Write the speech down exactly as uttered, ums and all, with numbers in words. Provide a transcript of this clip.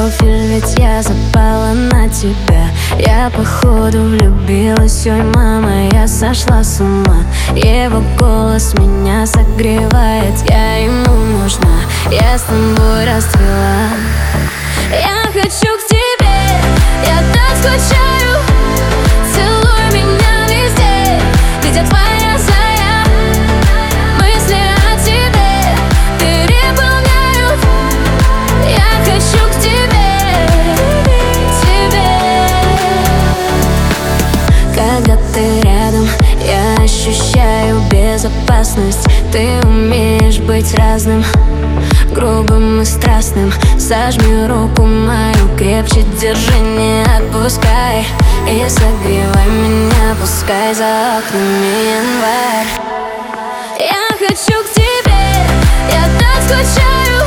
профиль, ведь я запала на тебя. Я походу влюбилась, ой, мама, я сошла с ума. Его голос меня согревает, я ему нужна. Я с тобой расцвела. Я хочу к тебе, я так скучаю. Целуй меня везде, ведь я твоя зая. Мысли о тебе переполняют. Я хочу к тебе, тебе. Когда ты рядом, я ощущаю безопасность. Ты умеешь быть разным, грубым и страстным. Сожми руку мою крепче, держи, не отпускай. И согревай меня, пускай за окнами январь. Я хочу к тебе, я так скучаю.